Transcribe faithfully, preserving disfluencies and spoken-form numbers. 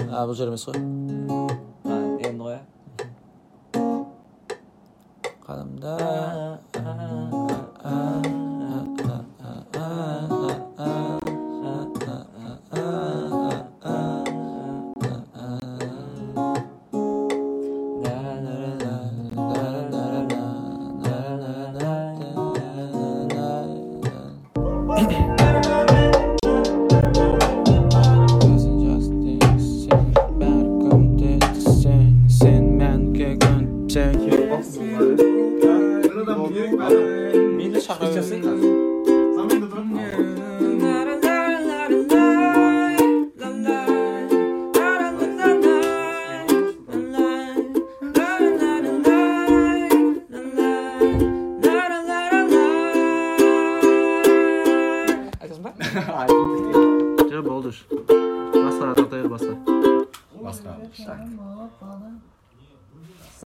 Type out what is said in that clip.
А, бұл жер емес қой. Енді қоя. Қадамда. Мені шақырып Жоқ, болды. Басқа ататайыр басқа. Басқа.